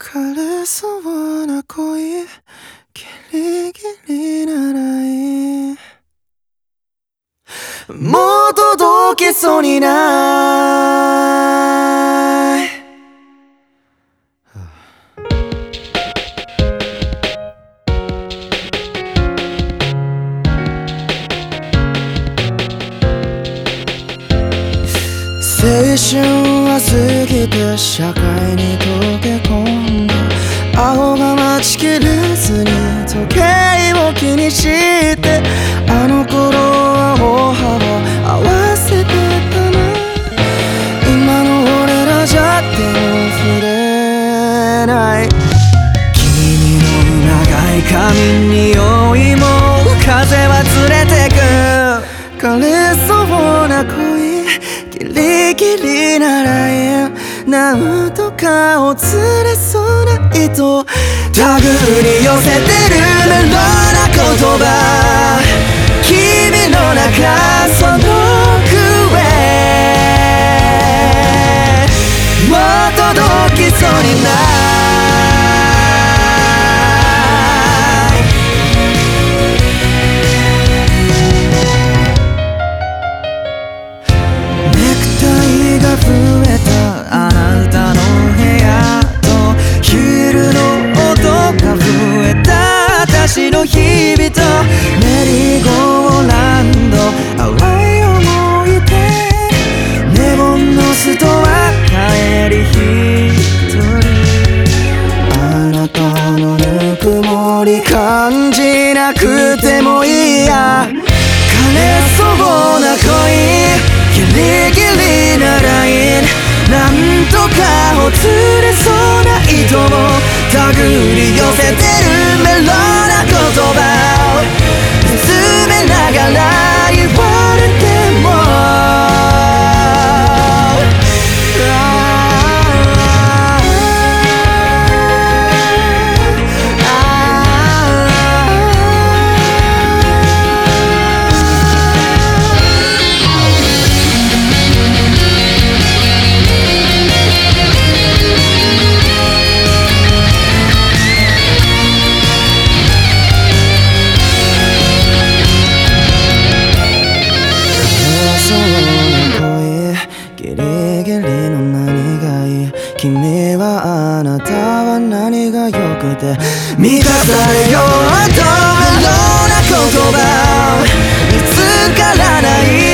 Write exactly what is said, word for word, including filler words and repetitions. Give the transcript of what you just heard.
枯れそうな恋、ギリギリならいい。もう届けそうにない。青春は過ぎて社会に溶け込んだ。青が待ちきれずに時計を気にして、あの頃は歩幅合わせてたな。今の俺らじゃ手を触れない。君の長い髪に匂いも風は連れてく。枯れそうな恋、ギリギリならいい。なんとかを釣れそうな糸、手繰り寄せてるメロな言葉、君の中その上もう届きそうにない。ネクタイが増えたあなたの部屋と、ヒールの音が増えた私の日々と、メリーゴーランド淡い思い出、ネオンのストは帰り一人。あなたのぬくもり感じなくてもいいや。枯れそうな恋、ギリギリならいい。なんとかを釣れそうな糸も手繰り寄せてるメロな言葉を見つめながら言われても、君はあなたは何が良くて満たされようとメロな言葉見つからない。